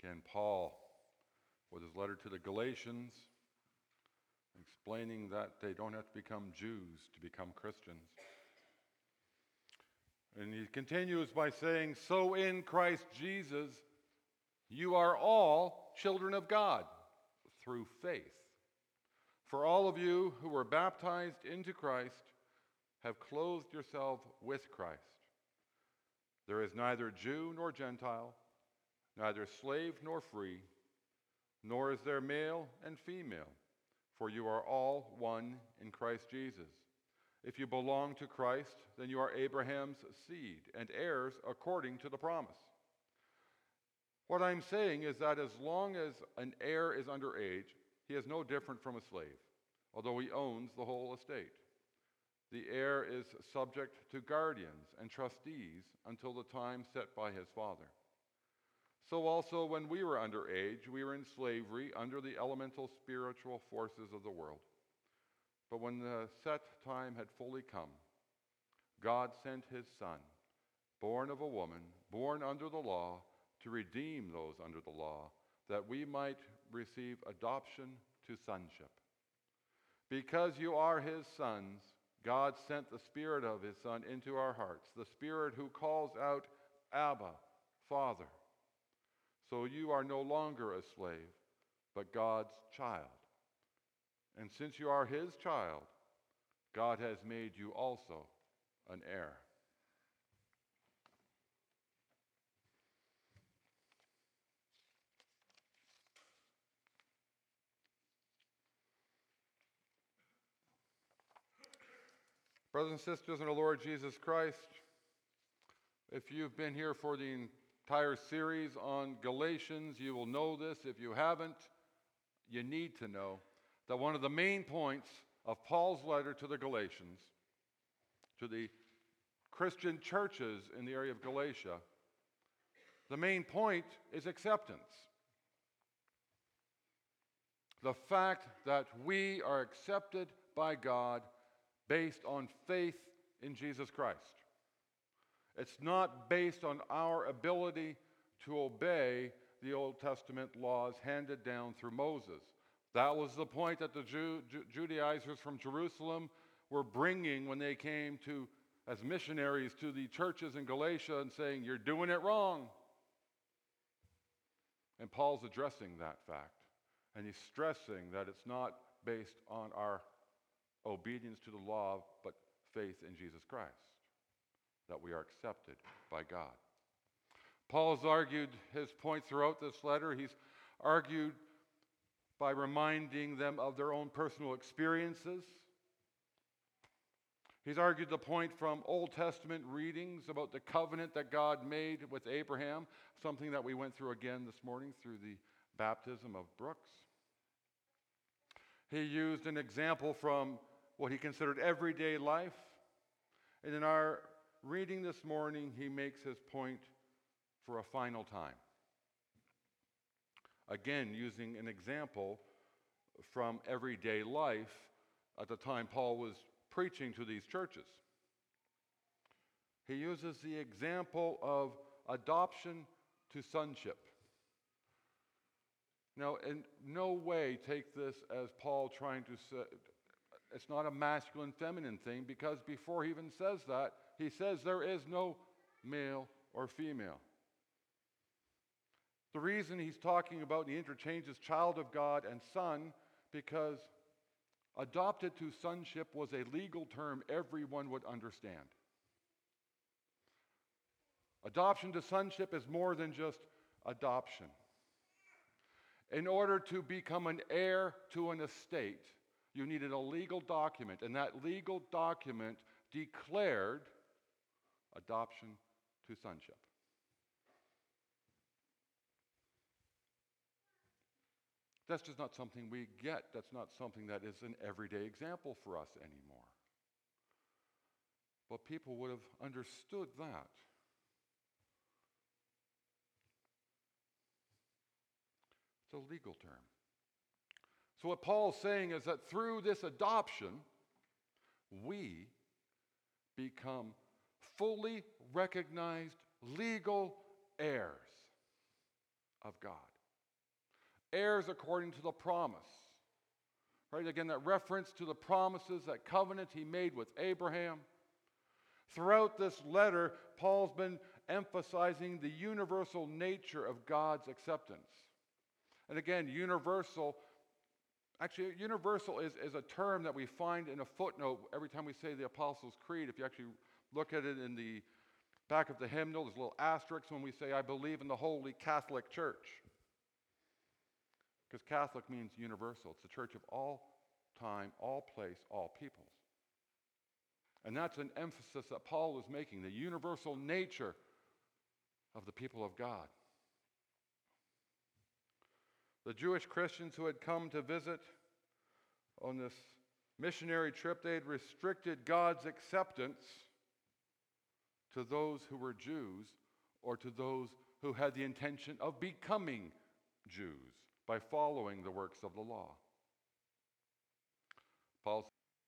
Again, Paul, with his letter to the Galatians, explaining that they don't have to become Jews to become Christians. And he continues by saying, "So in Christ Jesus, you are all children of God through faith. For all of you who were baptized into Christ have clothed yourself with Christ. There is neither Jew nor Gentile, neither slave nor free, nor is there male and female, for you are all one in Christ Jesus. If you belong to Christ, then you are Abraham's seed and heirs according to the promise." What I'm saying is that as long as an heir is underage, he is no different from a slave, although he owns the whole estate. The heir is subject to guardians and trustees until the time set by his father. So also when we were underage, we were in slavery under the elemental spiritual forces of the world. But when the set time had fully come, God sent his Son, born of a woman, born under the law, to redeem those under the law, that we might receive adoption to sonship. Because you are his sons, God sent the Spirit of his Son into our hearts, the Spirit who calls out, "Abba, Father." So you are no longer a slave, but God's child. And since you are his child, God has made you also an heir. Brothers and sisters in the Lord Jesus Christ, if you've been here for the entire series on Galatians, you will know this. If you haven't, you need to know that one of the main points of Paul's letter to the Galatians, to the Christian churches in the area of Galatia, the main point is acceptance. The fact that we are accepted by God based on faith in Jesus Christ. It's not based on our ability to obey the Old Testament laws handed down through Moses. That was the point that the Judaizers from Jerusalem were bringing when they came to as missionaries to the churches in Galatia and saying, "You're doing it wrong." And Paul's addressing that fact. And he's stressing that it's not based on our obedience to the law, but faith in Jesus Christ, that we are accepted by God. Paul's argued his point throughout this letter. He's argued by reminding them of their own personal experiences. He's argued the point from Old Testament readings about the covenant that God made with Abraham, something that we went through again this morning through the baptism of Brooks. He used an example from what he considered everyday life. And in our reading this morning, he makes his point for a final time. Again, using an example from everyday life at the time Paul was preaching to these churches. He uses the example of adoption to sonship. Now, in no way take this as Paul trying to say, it's not a masculine, feminine thing, because before he even says that, he says there is no male or female. The reason he's talking about, and he interchanges child of God and son, because adopted to sonship was a legal term everyone would understand. Adoption to sonship is more than just adoption. In order to become an heir to an estate, you needed a legal document, and that legal document declared adoption to sonship. That's just not something we get. That's not something that is an everyday example for us anymore. But people would have understood that. It's a legal term. So what Paul's saying is that through this adoption, we become fully recognized legal heirs of God. heirs according to the promise. Right? Again, that reference to the promises, that covenant he made with Abraham. Throughout this letter, Paul's been emphasizing the universal nature of God's acceptance. And again, universal is a term that we find in a footnote every time we say the Apostles' Creed. If you actually look at it in the back of the hymnal, there's a little asterisk when we say, I believe in the Holy Catholic Church. Because Catholic means universal. It's the church of all time, all place, all peoples. And that's an emphasis that Paul is making, the universal nature of the people of God. The Jewish Christians who had come to visit on this missionary trip, they had restricted God's acceptance to those who were Jews or to those who had the intention of becoming Jews by following the works of the law. Paul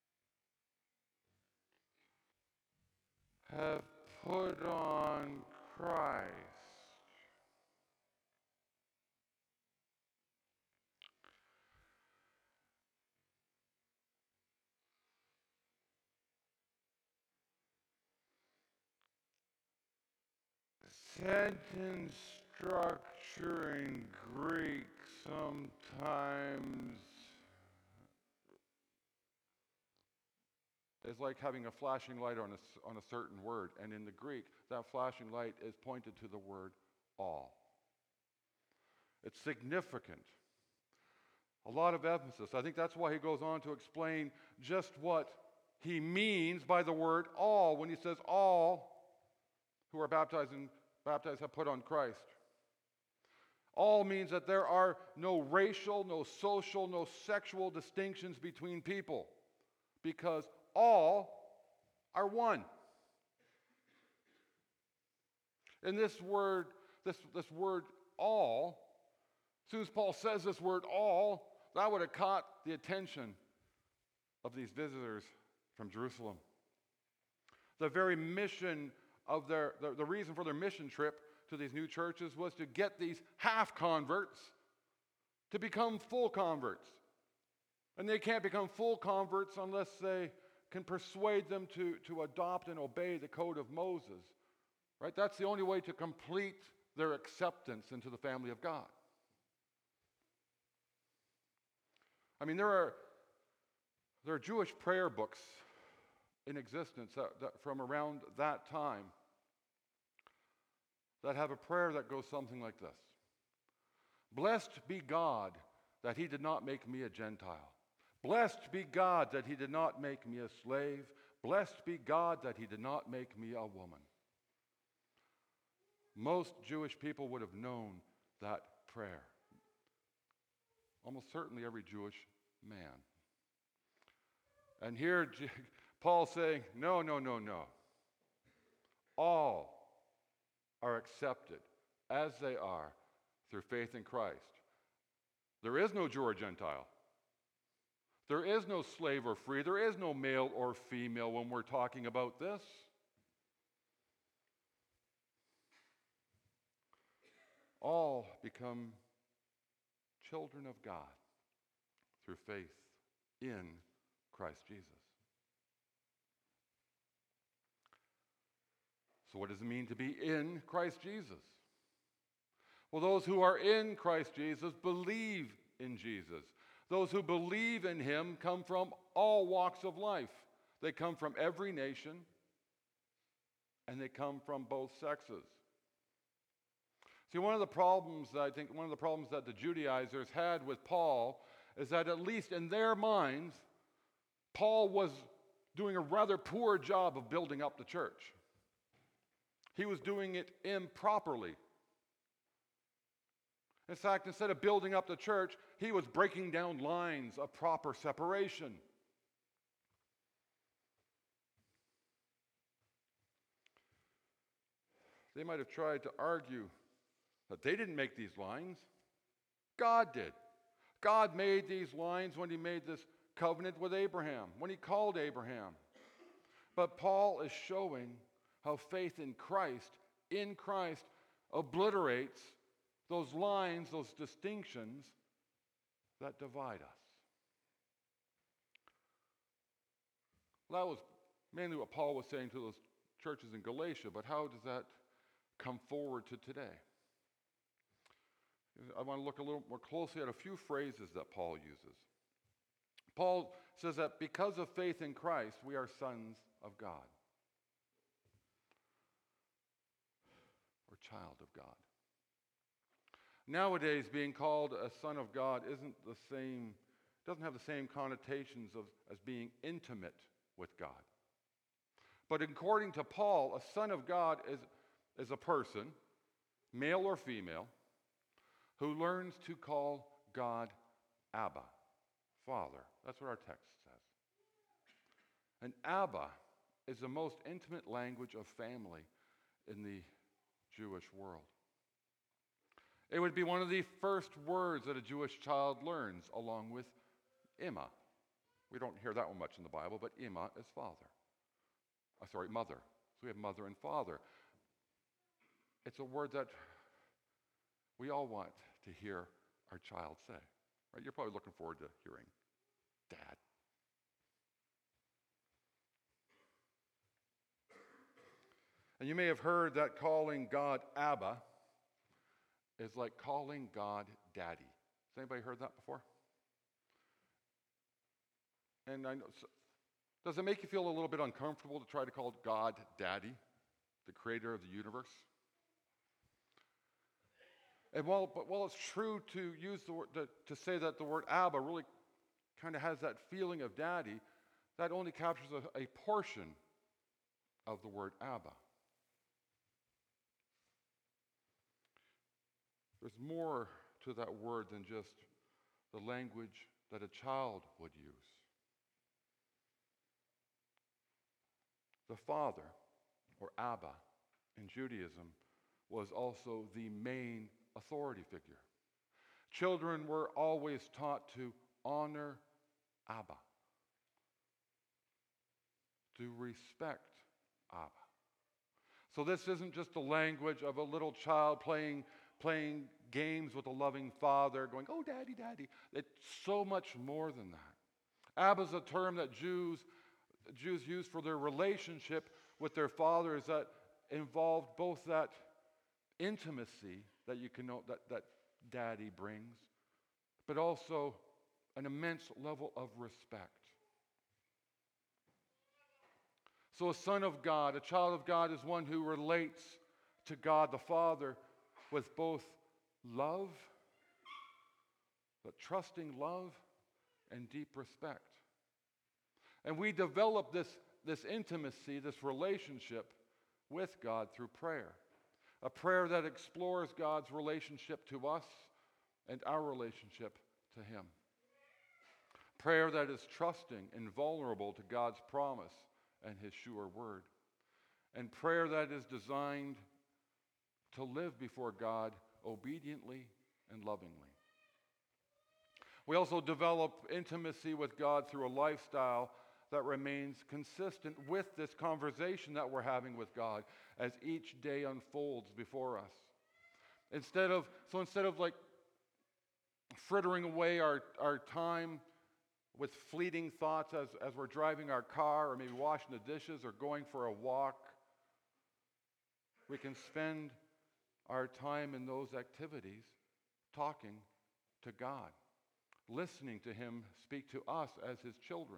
have put on Christ. Sentence structure in Greek sometimes is like having a flashing light on a certain word. And in the Greek, that flashing light is pointed to the word all. It's significant. A lot of emphasis. I think that's why he goes on to explain just what he means by the word all when he says all who are baptized have put on Christ. All means that there are no racial, no social, no sexual distinctions between people because all are one. And this word all, as soon as Paul says this word all, that would have caught the attention of these visitors from Jerusalem. The very mission of the reason for their mission trip to these new churches was to get these half converts to become full converts. And they can't become full converts unless they can persuade them to adopt and obey the code of Moses. Right? That's the only way to complete their acceptance into the family of God. I mean, there are Jewish prayer books in existence that from around that time that have a prayer that goes something like this. Blessed be God that he did not make me a Gentile. Blessed be God that he did not make me a slave. Blessed be God that he did not make me a woman. Most Jewish people would have known that prayer. Almost certainly every Jewish man. And here Paul's saying, no. All are accepted as they are through faith in Christ. There is no Jew or Gentile. There is no slave or free. There is no male or female when we're talking about this. All become children of God through faith in Christ Jesus. So what does it mean to be in Christ Jesus? Well, those who are in Christ Jesus believe in Jesus. Those who believe in him come from all walks of life. They come from every nation, and they come from both sexes. See, one of the problems that the Judaizers had with Paul is that at least in their minds, Paul was doing a rather poor job of building up the church. He was doing it improperly. In fact, instead of building up the church, he was breaking down lines of proper separation. They might have tried to argue that they didn't make these lines. God did. God made these lines when he made this covenant with Abraham, when he called Abraham. But Paul is showing how faith in Christ, obliterates those lines, those distinctions that divide us. Well, that was mainly what Paul was saying to those churches in Galatia, but how does that come forward to today? I want to look a little more closely at a few phrases that Paul uses. Paul says that because of faith in Christ, we are sons of God, or child of God. Nowadays, being called a son of God doesn't have the same connotations as being intimate with God. But according to Paul, a son of God is a person, male or female, who learns to call God Abba, Father. That's what our text says. And Abba is the most intimate language of family in the Jewish world. It would be one of the first words that a Jewish child learns, along with Imma. We don't hear that one much in the Bible, but Imma is father. Mother. So we have mother and father. It's a word that we all want to hear our child say. Right? You're probably looking forward to hearing Dad. And you may have heard that calling God Abba is like calling God Daddy. Has anybody heard that before? And I know, does it make you feel a little bit uncomfortable to try to call God Daddy, the creator of the universe? And while it's true to use the word, to say that the word Abba really kind of has that feeling of daddy, that only captures a portion of the word Abba. There's more to that word than just the language that a child would use. The father, or Abba, in Judaism, was also the main authority figure. Children were always taught to honor Abba, to respect Abba. So this isn't just the language of a little child playing games with a loving father, going, "Oh, daddy, daddy." It's so much more than that. Abba is a term that Jews use for their relationship with their fathers that involved both that intimacy that you can know that daddy brings, but also an immense level of respect. So a son of God, a child of God, is one who relates to God the Father with both love, but trusting love and deep respect. And we develop this intimacy, this relationship with God through prayer. A prayer that explores God's relationship to us and our relationship to Him. Prayer that is trusting and vulnerable to God's promise and His sure word. And prayer that is designed to live before God obediently and lovingly. We also develop intimacy with God through a lifestyle that remains consistent with this conversation that we're having with God as each day unfolds before us. Instead of like frittering away our time with fleeting thoughts as we're driving our car or maybe washing the dishes or going for a walk, we can spend our time in those activities talking to God, listening to Him speak to us as His children.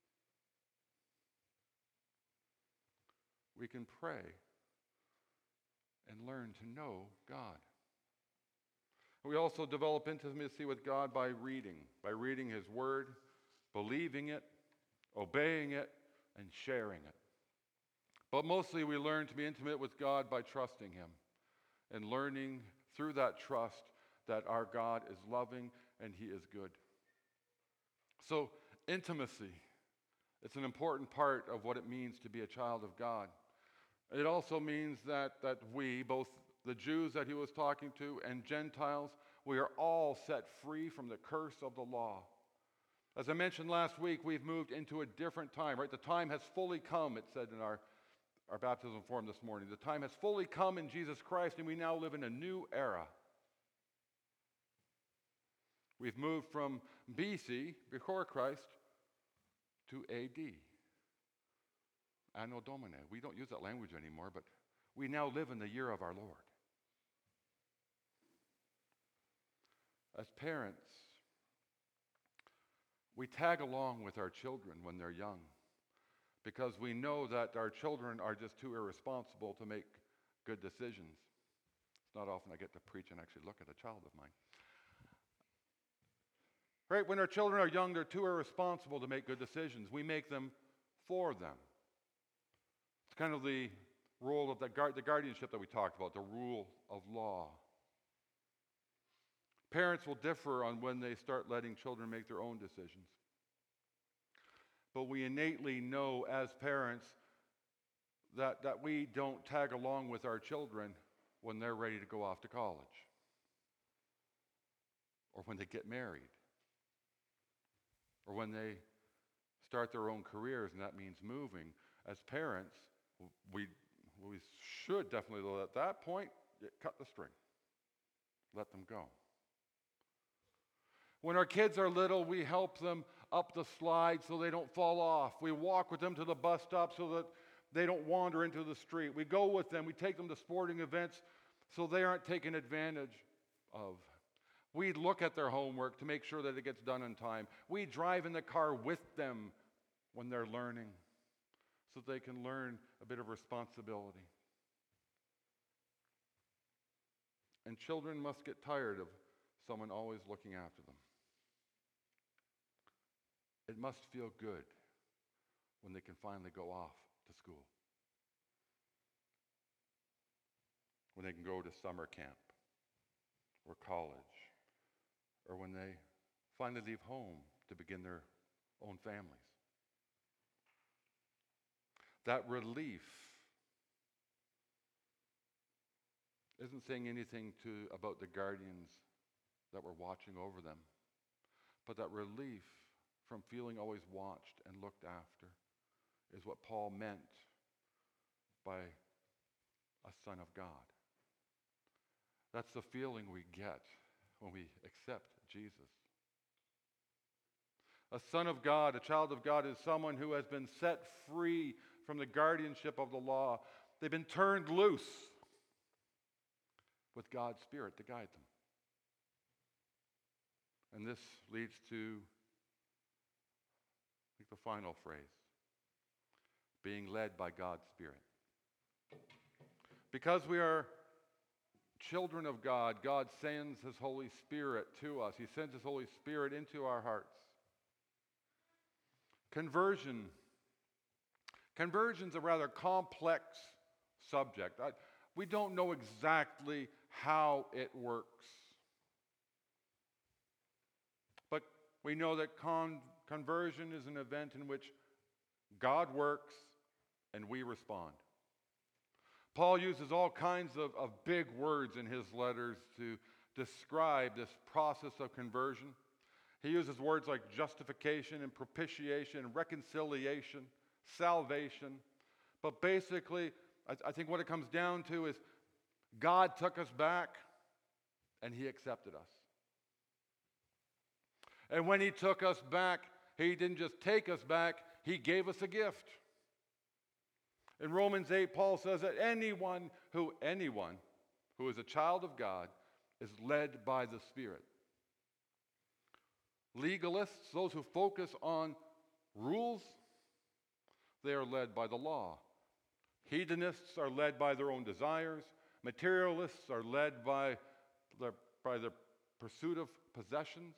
We can pray and learn to know God. We also develop intimacy with God by reading His Word, believing it, obeying it, and sharing it. But mostly we learn to be intimate with God by trusting Him and learning through that trust that our God is loving and He is good. So intimacy, it's an important part of what it means to be a child of God. It also means that we, both the Jews that He was talking to and Gentiles, we are all set free from the curse of the law. As I mentioned last week, we've moved into a different time, right? The time has fully come, it said in our baptism form this morning. The time has fully come in Jesus Christ, and we now live in a new era. We've moved from BC, before Christ, to AD, Anno Domini. We don't use that language anymore, but we now live in the year of our Lord. As parents, we tag along with our children when they're young because we know that our children are just too irresponsible to make good decisions. It's not often I get to preach and actually look at a child of mine. Right? When our children are young, they're too irresponsible to make good decisions. We make them for them. It's kind of the role of the guardianship that we talked about, the rule of law. Parents will differ on when they start letting children make their own decisions. But we innately know as parents that we don't tag along with our children when they're ready to go off to college or when they get married or when they start their own careers, and that means moving. As parents, we should definitely, though, at that point, cut the string. Let them go. When our kids are little, we help them up the slide so they don't fall off. We walk with them to the bus stop so that they don't wander into the street. We go with them. We take them to sporting events so they aren't taken advantage of. We look at their homework to make sure that it gets done in time. We drive in the car with them when they're learning so they can learn a bit of responsibility. And children must get tired of someone always looking after them. It must feel good when they can finally go off to school, when they can go to summer camp or college, or when they finally leave home to begin their own families. That relief isn't saying anything about the guardians that were watching over them, but that relief from feeling always watched and looked after is what Paul meant by a son of God. That's the feeling we get when we accept Jesus. A son of God, a child of God, is someone who has been set free from the guardianship of the law. They've been turned loose with God's Spirit to guide them. And this leads to, I think, the final phrase, being led by God's Spirit. Because we are children of God, God sends His Holy Spirit to us. He sends His Holy Spirit into our hearts. Conversion's a rather complex subject. We don't know exactly how it works. But we know that conversion is an event in which God works and we respond. Paul uses all kinds of big words in his letters to describe this process of conversion. He uses words like justification and propitiation and reconciliation, salvation. But basically, I think what it comes down to is God took us back and He accepted us. And when He took us back, He didn't just take us back, He gave us a gift. In Romans 8, Paul says that anyone who is a child of God is led by the Spirit. Legalists, those who focus on rules, they are led by the law. Hedonists are led by their own desires. Materialists are led by the pursuit of possessions.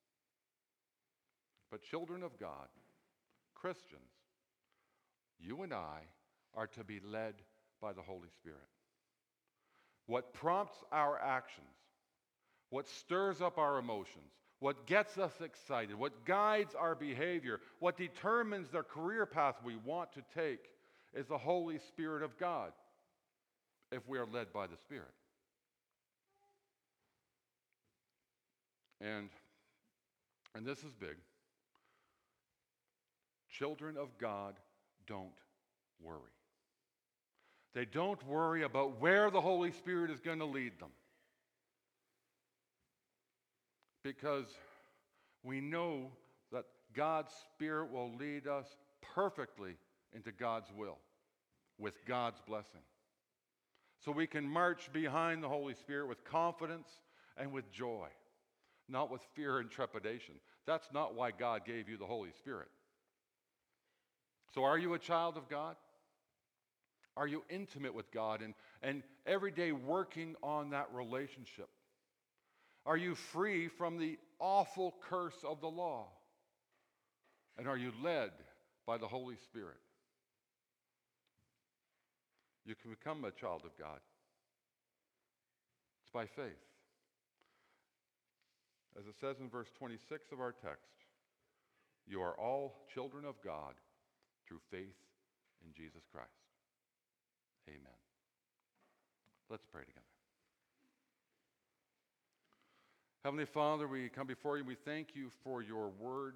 But children of God, Christians, you and I are to be led by the Holy Spirit. What prompts our actions, what stirs up our emotions, what gets us excited, what guides our behavior, what determines the career path we want to take is the Holy Spirit of God, if we are led by the Spirit. And this is big. Children of God don't worry. They don't worry about where the Holy Spirit is going to lead them. Because we know that God's Spirit will lead us perfectly into God's will with God's blessing. So we can march behind the Holy Spirit with confidence and with joy, not with fear and trepidation. That's not why God gave you the Holy Spirit. So are you a child of God? Are you intimate with God and every day working on that relationship? Are you free from the awful curse of the law? And are you led by the Holy Spirit? You can become a child of God. It's by faith. As it says in verse 26 of our text, you are all children of God through faith in Jesus Christ. Amen. Let's pray together. Heavenly Father, we come before you. We thank you for your word.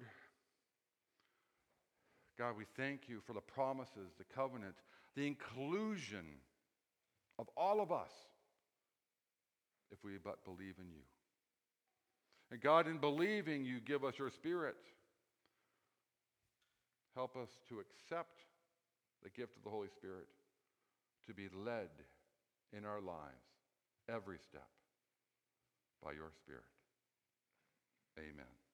God, we thank you for the promises, the covenant, the inclusion of all of us if we but believe in you. And God, in believing, you give us your Spirit. Help us to accept the gift of the Holy Spirit, to be led in our lives every step by your Spirit. Amen.